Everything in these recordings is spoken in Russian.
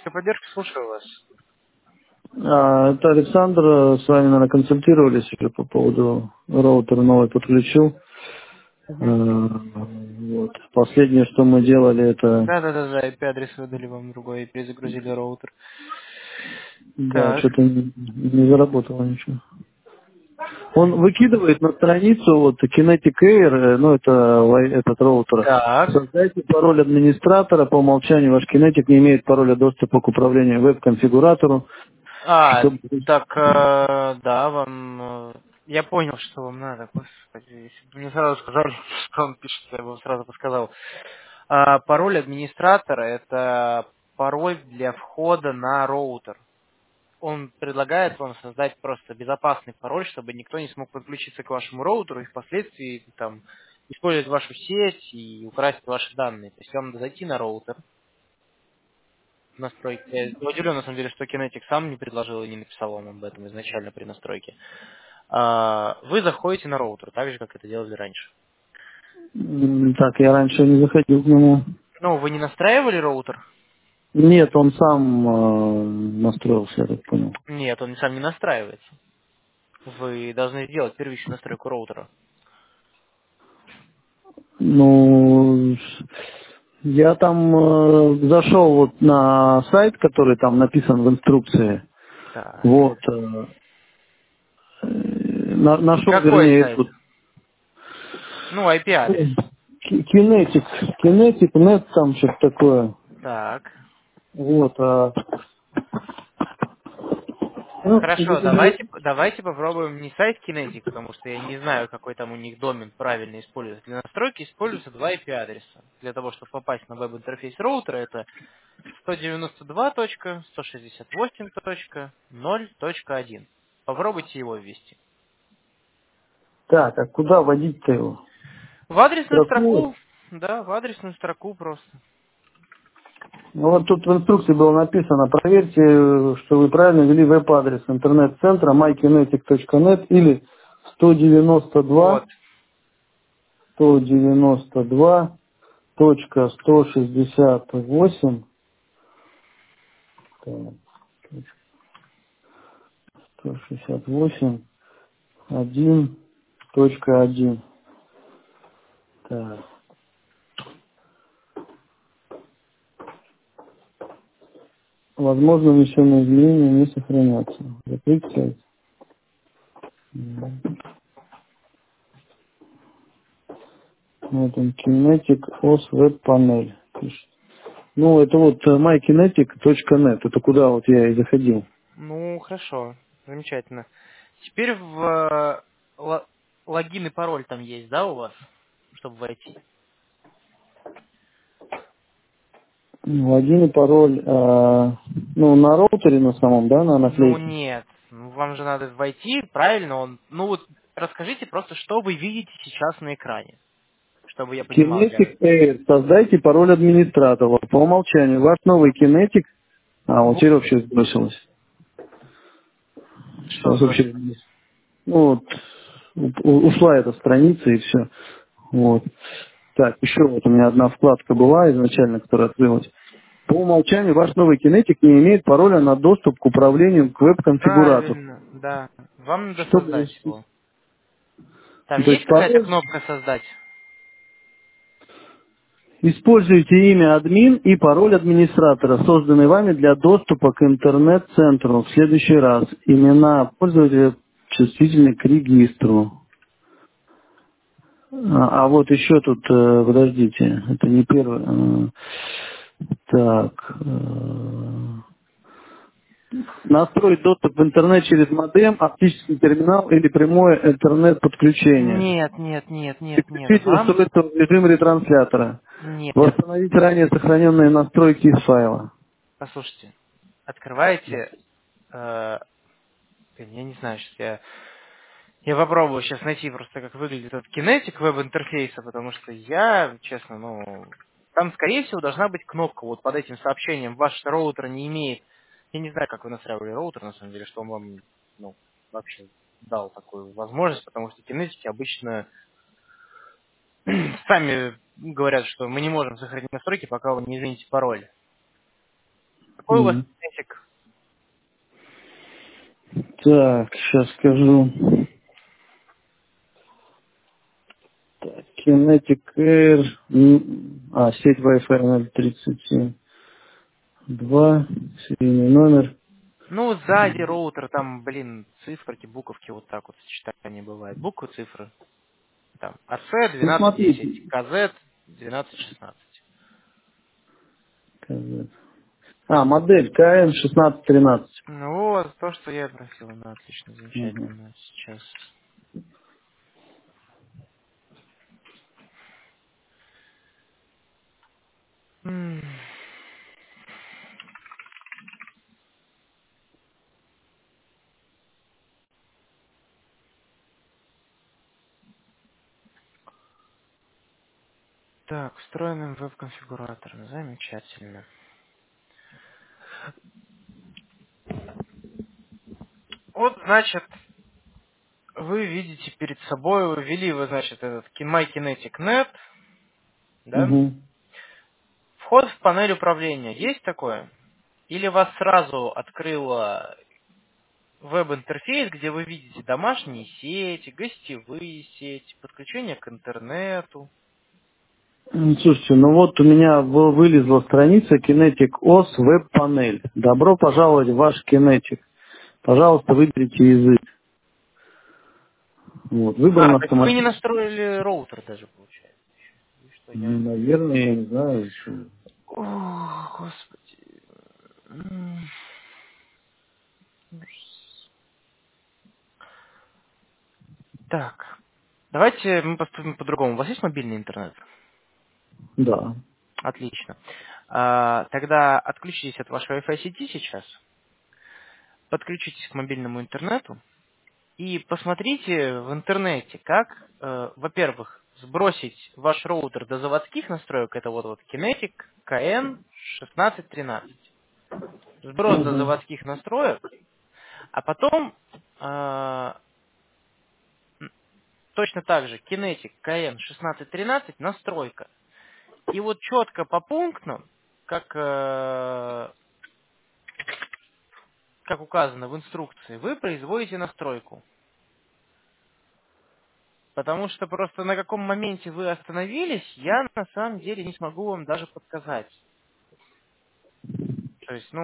технической поддержки, слушаю вас. Это Александр, с вами, наверное, консультировались уже по поводу роутера новый подключил. Мгм. Вот. Последнее, что мы делали, это, Да, IP-адрес выдали вам другой и перезагрузили роутер. да, Так, что-то не заработало ничего. Он выкидывает на страницу вот Kinetic Air, это этот роутер. так. Создайте пароль администратора, по умолчанию ваш Kinetic не имеет пароля доступа к управлению веб-конфигуратору, А, чтобы... так, да, вам... Я понял, что вам надо, господи. Если бы мне сразу сказали, что он пишет, я бы вам сразу подсказал. Пароль администратора — это пароль для входа на роутер. Он предлагает вам создать просто безопасный пароль, чтобы никто не смог подключиться к вашему роутеру и впоследствии там использовать вашу сеть и украсть ваши данные. То есть вам надо зайти на роутер, в настройки. Я удивлен, на самом деле, что Kinetic сам не предложил и не написал вам об этом изначально при настройке. Вы заходите на роутер, так же, как это делали раньше. Так, я раньше не заходил к нему. Ну, вы не настраивали роутер? Нет, он сам настроился, я так понял. Нет, он сам не настраивается. Вы должны сделать первичную настройку роутера. Ну, я там зашел вот на сайт, который там написан в инструкции. Так. Вот. Нашел, Какой вернее, сайт? эту Ну, IP-адрес. кинетик, кинетик, нет, там что-то такое. Так. Вот. Хорошо, давайте попробуем не сайт Kinetic, потому что я не знаю, какой там у них домен правильно используется. Для настройки используются два IP-адреса. Для того, чтобы попасть на веб-интерфейс роутера, это 192.168.0.1. Попробуйте его ввести. Так, а куда водить-то его? В адресную Строку? строку, да, в адресную строку просто. Ну, вот тут в инструкции было написано: проверьте, что вы правильно ввели веб-адрес интернет-центра mykinetic.net или 192 Вот. 192 точка 168, так, 168 1 точка 1. Так. Возможно, внесенные изменения не сохранятся. Закрыть сайт. Вот он, Kinetic OS Web Panel пишет. Ну, это вот mykinetic.net. Это куда вот я и заходил. Ну, хорошо. Замечательно. Теперь логин и пароль там есть, да, у вас, чтобы войти? Логин и пароль, на роутере на самом, да, на Ну наклейке. нет, ну, вам же надо войти, правильно? Ну вот расскажите просто, что вы видите сейчас на экране, чтобы я понимал. Kinetic Air. Создайте пароль администратора. По умолчанию. Ваш новый Kinetic. Вот Вот теперь вообще сбросилось. что Сейчас вообще, сбросилось. ну, вот, ушла эта страница и все. Вот. Так, еще вот у меня одна вкладка была изначально, которая открылась. По умолчанию ваш новый кинетик не имеет пароля на доступ к управлению к веб-конфигуратору. Правильно, да. Вам надо Чтобы, создать его. Там то есть есть какая-то пароль, кнопка создать? используйте имя админ и пароль администратора, созданный вами для доступа к интернет-центру. В следующий раз имена пользователя чувствительны к регистру. А вот еще тут, подождите, это не первый. Так. Настроить доступ в интернет через модем, оптический терминал или прямое интернет-подключение. Нет. Переключить устройство в режим ретранслятора. Нет. Восстановить ранее сохраненные настройки из файла. Послушайте, открываете, я не знаю, сейчас я попробую сейчас найти просто, как выглядит этот кинетик веб-интерфейса, потому что я, честно, там, скорее всего, должна быть кнопка вот под этим сообщением. Ваш роутер не имеет... Я не знаю, как вы настраивали роутер, на самом деле, что он вам, вообще дал такую возможность, потому что кинетики обычно сами говорят, что мы не можем сохранить настройки, пока вы не измените пароль. Какой у вас Kinetic? Так, сейчас скажу. Так, Kinetic Air, сеть Wi-Fi 037.2, серийный номер. Ну, сзади роутер, там, блин, циферки, буковки, вот так вот сочетание бывает. Буквы, цифры. Там, AC Ну, 1210, смотрите. KZ 1216. Модель КН-1613. Ну вот, то, что я просил. Ну, отлично, Угу. замечательно. Сейчас. М. Так, встроенным веб-конфигуратором. Замечательно. Вот, значит, вы видите перед собой, ввели вы, значит, этот MyKinetic.net, да? Угу. Вход в панель управления. Есть такое? Или вас сразу открыло веб-интерфейс, где вы видите домашние сети, гостевые сети, подключение к интернету? Слушайте, ну вот у меня вылезла страница Kinetic OS веб-панель. Добро пожаловать в ваш Kinetic. Пожалуйста, выберите язык. Вот, выбран Так вы не автоматически. настроили роутер даже, получается. И что, Ну, я... наверное, я не знаю. Что... О, господи. Так, давайте мы поступим по-другому. У вас есть мобильный интернет? Да. Отлично. Тогда отключитесь от вашей Wi-Fi сети сейчас, подключитесь к мобильному интернету и посмотрите в интернете, как, во-первых, сбросить ваш роутер до заводских настроек, это вот Kinetic KN1613. Сброс до Угу. заводских настроек, а потом точно так же Kinetic KN1613 настройка. И вот четко по пунктам, как указано в инструкции, вы производите настройку. Потому что просто на каком моменте вы остановились, я на самом деле не смогу вам даже подсказать. То есть,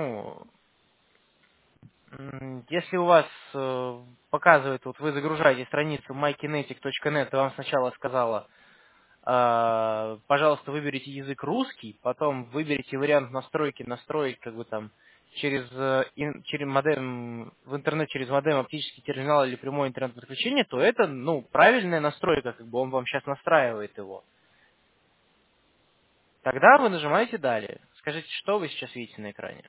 если у вас показывает, вот вы загружаете страницу mykinetic.net, и вам сначала сказала, пожалуйста, выберите язык русский, потом выберите вариант настройки, настроить как бы там через модем, в интернет через модем, оптический терминал или прямое интернет-подключение, то это, правильная настройка, как бы он вам сейчас настраивает его. Тогда вы нажимаете «Далее». Скажите, что вы сейчас видите на экране?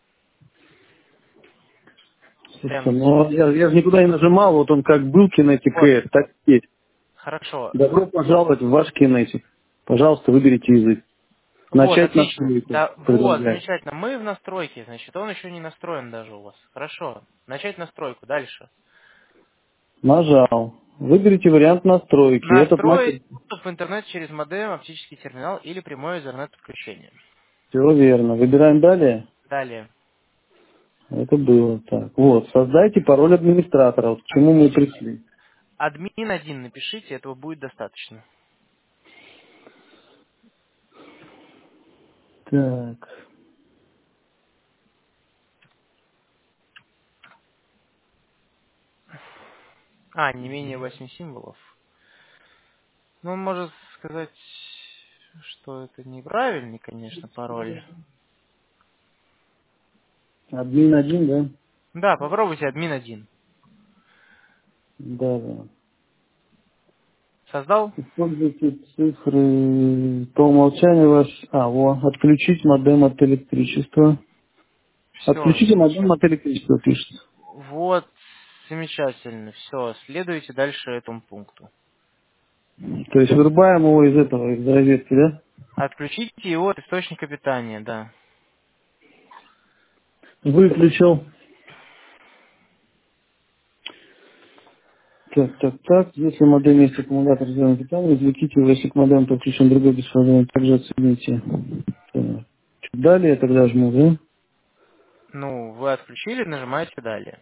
Слушайте, Прям, ну я же никуда не нажимал, вот он как был Kinetic вот, Air, так и есть. хорошо. Добро пожаловать в ваш Kinetic. Пожалуйста, выберите язык. Вот, Начать отлично. настройку Да, вот, предлагаю. замечательно. Мы в настройке, значит, он еще не настроен даже у вас. Хорошо. Начать настройку. Дальше. Нажал. Выберите вариант настройки. Этот Настроить мастер... доступ в интернет через модем, оптический терминал или прямое Ethernet-подключение. Все верно. Выбираем далее. Далее. Это было так. Вот. Создайте пароль администратора. Вот к чему мы Отлично. пришли. Админ 1 напишите, этого будет достаточно. Так. Не менее 8 символов. Ну, он может сказать, что это неправильный, конечно, пароль. Админ один, да? Да, попробуйте админ 1. Да, да. Создал? Используйте цифры по умолчанию ваш... Отключить модем от электричества. Все, Отключите модем замечательно. от электричества, пишется. Вот, замечательно. Все, следуйте дальше этому пункту. То есть вырубаем его из этого, из розетки, да? Отключите его от источника питания, да. Выключил. Так. Если модем есть аккумулятор зеленого питания, извлеките его, если к модему подключен другой беспроводной, также отсоедините. Так. Далее я тогда жму, да? Ну, вы отключили, нажимаете далее.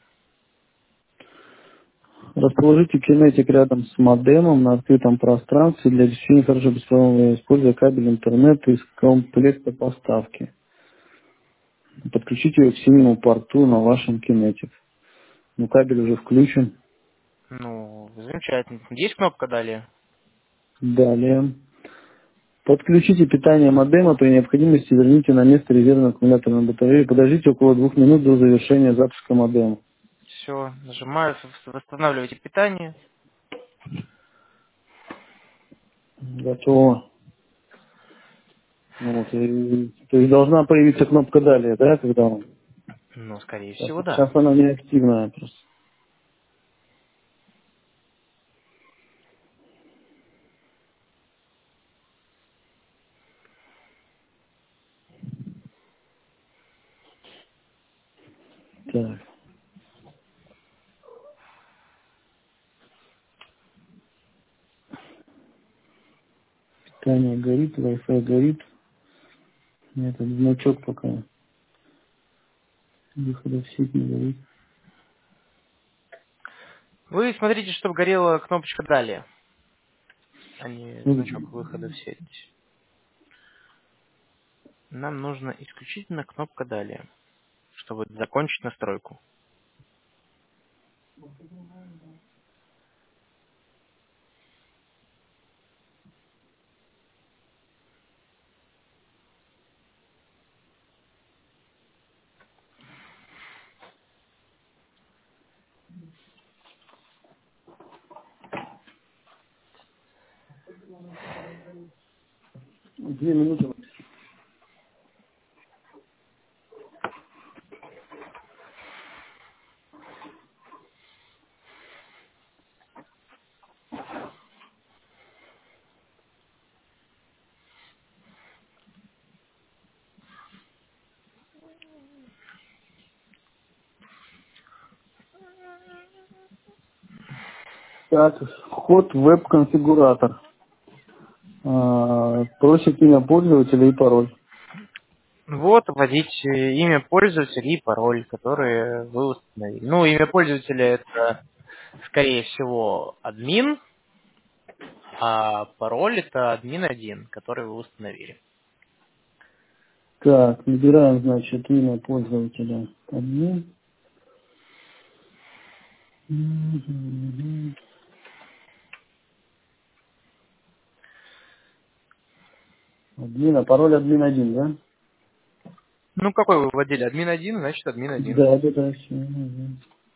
Расположите кинетик рядом с модемом на открытом пространстве для обеспечения хорошего беспроводного, используя кабель интернета из комплекта поставки. Подключите его к синему порту на вашем кинетик. Ну, кабель уже включен. Ну, замечательно. Есть кнопка далее? Далее. Подключите питание модема, при необходимости верните на место резервную аккумуляторную батарею. Подождите около 2 минут до завершения запуска модема. Все, нажимаю, восстанавливайте питание. Готово. Вот, то есть должна появиться кнопка «Далее», да, когда он... Ну, скорее Сейчас, всего, да. сейчас она не активная просто. Так, питание горит, Wi-Fi горит. Этот значок пока выхода в сеть не горит. Вы смотрите, чтобы горела кнопочка далее, а не Ну, значок выхода в сеть. Нам нужно исключительно кнопка далее, чтобы закончить настройку. две минуты. Так, вход в веб-конфигуратор. Просит имя пользователя и пароль. Вот, вводить имя пользователя и пароль, которые вы установили. Ну, имя пользователя это, скорее всего, админ, а пароль это админ1, который вы установили. Так, набираем, значит, имя пользователя. Админ. Мгм. Админ, а пароль админ 1, да? Ну, какой вы вводили? Админ1, значит админ1. Да, да, да, все. Мгм.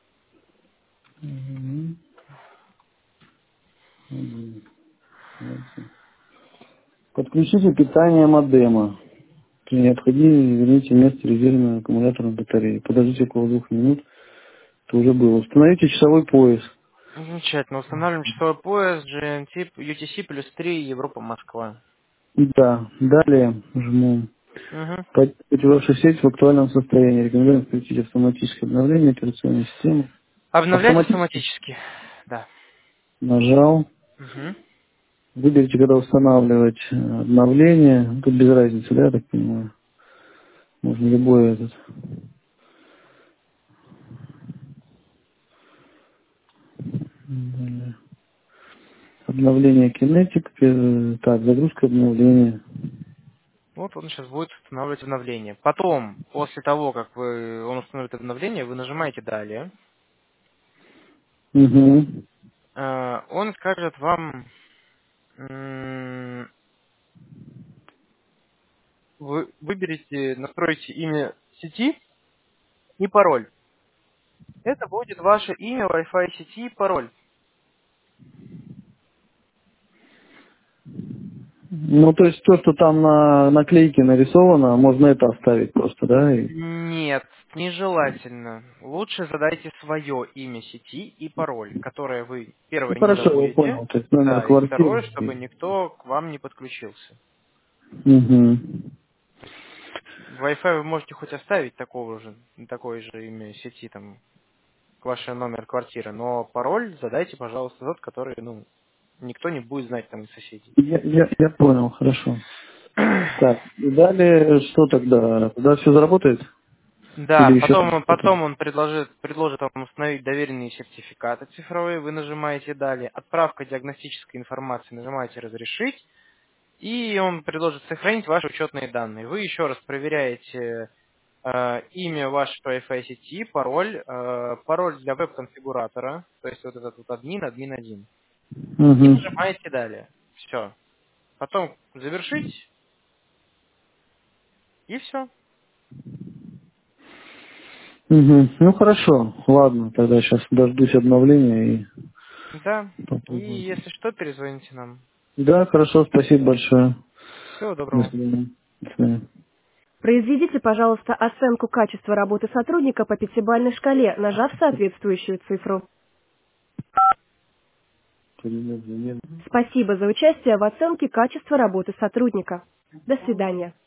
Мгм. Мгм. Молодцы. Подключите питание модема. При необходимости верните место резервной аккумуляторной батареи. Подождите около 2 минут. Это уже было. Установите часовой пояс. Замечательно. Устанавливаем часовой пояс GMT UTC плюс 3 Европа Москва. Да. Далее жму. Угу. Поддержите вашу сеть в актуальном состоянии. Рекомендуем включить автоматическое обновление операционной системы. Обновлять Автоматически автоматически. Да. нажал. Угу. Выберите, когда устанавливать обновление. Тут без разницы, да, я так понимаю. Можно любой этот. Далее. Обновление кинетик. Так, загрузка обновления. Вот он сейчас будет устанавливать обновление. Потом, после того, как он установит обновление, вы нажимаете «Далее». Угу. Он скажет вам, вы выберете, настроите имя сети и пароль. Это будет ваше имя Wi-Fi сети и пароль. Ну, то есть то, что там на наклейке нарисовано, можно это оставить просто, да? Нет, нежелательно. Лучше задайте свое имя сети и пароль, которое вы, Ну, первое, не хорошо, я забудете, понял. То есть номер да, и квартиры. второе, чтобы никто к вам не подключился. Угу. Wi-Fi вы можете хоть оставить такое же имя сети, там, ваш номер квартиры, но пароль задайте, пожалуйста, тот, который, никто не будет знать там из соседей. Я понял, хорошо. Так, и далее что тогда? Тогда все заработает? Да, Или еще потом он предложит вам установить доверенные сертификаты цифровые, вы нажимаете «Далее», отправка диагностической информации, нажимаете «Разрешить», и он предложит сохранить ваши учетные данные. Вы еще раз проверяете имя вашего Wi-Fi сети, пароль, пароль для веб-конфигуратора, то есть вот этот вот админ1, и Угу. нажимаете «Далее». Все. Потом «Завершить», и все. Угу. Ну хорошо, ладно, тогда сейчас дождусь обновления и Да. И попробую. если что, перезвоните нам. Да, хорошо, спасибо большое. Всего До доброго. свидания. До свидания. Произведите, пожалуйста, оценку качества работы сотрудника по пятибалльной шкале, нажав соответствующую цифру. Спасибо за участие в оценке качества работы сотрудника. До свидания.